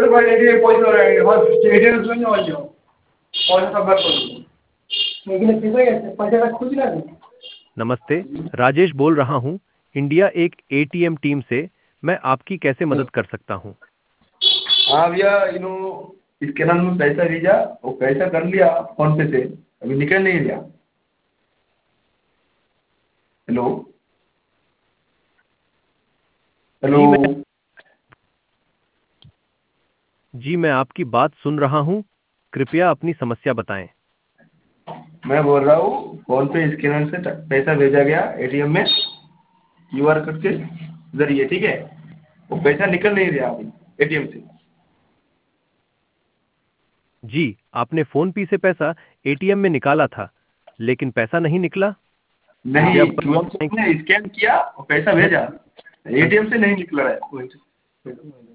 করে এদিকে পয়সা এটিএম জন্য হইল পয়সা সব বার করব এখানে ঠিক হয়ে গেছে পয়সাটা খুঁজি না नमस्ते, राजेश बोल रहा हूँ इंडिया एक एटीएम टीम से। मैं आपकी कैसे मदद कर सकता हूँ? हाँ भैया इसके नाम में पैसा भेजा वो पैसा कर लिया फोन पे से अभी निकल नहीं रहा। हेलो हेलो जी, मैं आपकी बात सुन रहा हूँ। कृपया अपनी समस्या बताएं। मैं बोल रहा हूँ फोन पे स्कैनर से पैसा भेजा गया एटीएम में क्यूआर कोड के जरिए, ठीक है। वो पैसा निकल नहीं रहा अभी एटीएम से। जी, आपने फोन पे से पैसा एटीएम में निकाला था, लेकिन पैसा नहीं निकला। नहीं कृपया क्यूआर बताएं। कोड में स्कैन किया और पैसा भेजा एटीएम से नहीं निकल रहा है।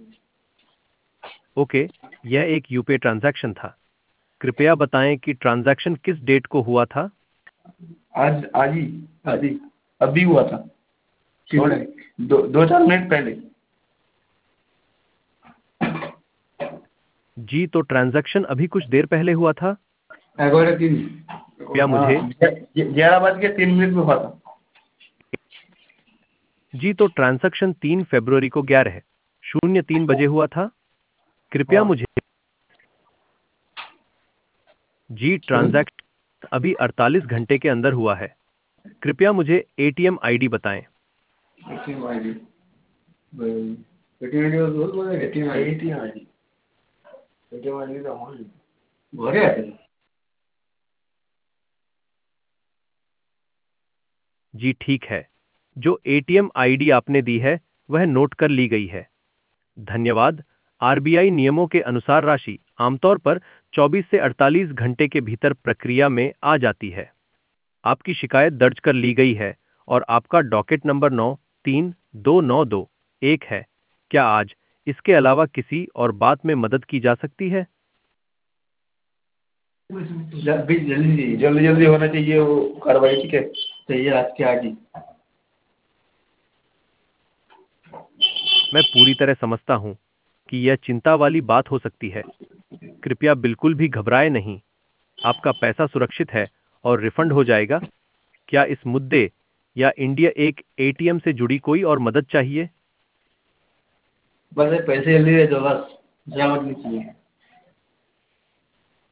ओके, यह एक यूपीआई ट्रांजैक्शन था। कृपया बताएं कि ट्रांजैक्शन किस डेट को हुआ था। आज आज ही अभी हुआ था दो चार मिनट पहले। जी, तो ट्रांजैक्शन अभी कुछ देर पहले हुआ था। 11:03 क्या मुझे 11:03 में हुआ था। जी, तो ट्रांजैक्शन 3 फरवरी को 11:03 बजे हुआ था। कृपया मुझे जी, ट्रांजैक्शन अभी 48 घंटे के अंदर हुआ है। कृपया मुझे एटीएम आईडी बताएं। एटीएम आईडी घरे आहे। जी ठीक है, जो एटीएम आईडी आपने दी है वह नोट कर ली गई है। धन्यवाद। आरबीआई नियमों के अनुसार राशि आमतौर पर 24 से 48 घंटे के भीतर प्रक्रिया में आ जाती है। आपकी शिकायत दर्ज कर ली गई है और आपका डॉकेट नंबर 932921 है। क्या आज इसके अलावा किसी और बात में मदद की जा सकती है? जल्दी जल्दी होना चाहिए वो कार्रवाई, ठीक है। चाहिए आज के आज ही। मैं पूरी तरह समझता हूं कि यह चिंता वाली बात हो सकती है। कृपया बिल्कुल भी घबराएं नहीं। आपका पैसा सुरक्षित है और रिफंड हो जाएगा। क्या इस मुद्दे या इंडिया एक एटीएम से जुड़ी कोई और मदद चाहिए? बस पैसे जल्दी दे दो, बस जरूरत नहीं चाहिए।